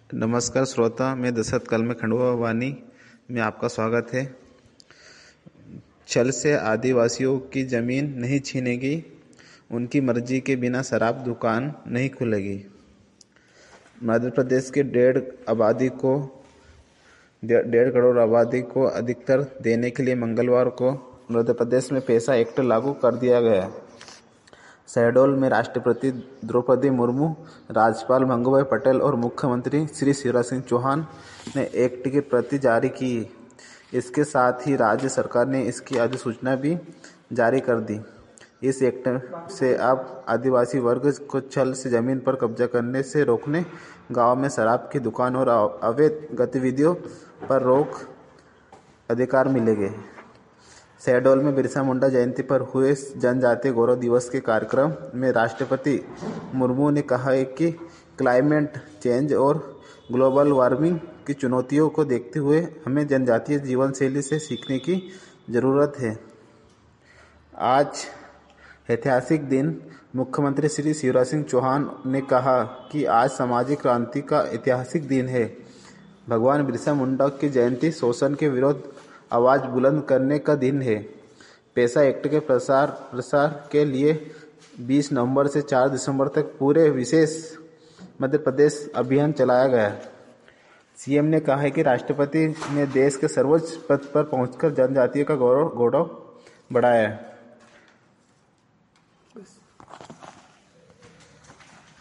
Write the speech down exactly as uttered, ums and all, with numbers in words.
नमस्कार श्रोता, मैं दशरथ कलमे खंडवा वानी में आपका स्वागत है। छल से आदिवासियों की ज़मीन नहीं छीनेगी, उनकी मर्जी के बिना शराब दुकान नहीं खुलेगी। मध्य प्रदेश के डेढ़ आबादी को डेढ़ करोड़ आबादी को अधिकतर देने के लिए मंगलवार को मध्य प्रदेश में पैसा एक्ट लागू कर दिया गया। शहडोल में राष्ट्रपति द्रौपदी मुर्मू, राज्यपाल भंगूभाई पटेल और मुख्यमंत्री श्री शिवराज सिंह चौहान ने एक्ट की प्रति जारी की। इसके साथ ही राज्य सरकार ने इसकी अधिसूचना भी जारी कर दी। इस एक्ट से अब आदिवासी वर्ग को छल से जमीन पर कब्जा करने से रोकने, गांव में शराब की दुकान और अवैध गतिविधियों पर रोक अधिकार मिलेंगे। शहडोल में बिरसा मुंडा जयंती पर हुए जनजातीय गौरव दिवस के कार्यक्रम में राष्ट्रपति मुर्मू ने कहा है कि क्लाइमेट चेंज और ग्लोबल वार्मिंग की चुनौतियों को देखते हुए हमें जनजातीय जीवन शैली से सीखने की ज़रूरत है। आज ऐतिहासिक दिन। मुख्यमंत्री श्री शिवराज सिंह चौहान ने कहा कि आज सामाजिक क्रांति का ऐतिहासिक दिन है। भगवान बिरसा मुंडा की जयंती शोषण के विरुद्ध आवाज़ बुलंद करने का दिन है। पैसा एक्ट के प्रसार प्रसार के लिए बीस नवंबर से चार दिसंबर तक पूरे विशेष मध्य प्रदेश अभियान चलाया गया। सीएम ने कहा है कि राष्ट्रपति ने देश के सर्वोच्च पद पर पहुंचकर जनजातियों का गौरव गौरव बढ़ाया है।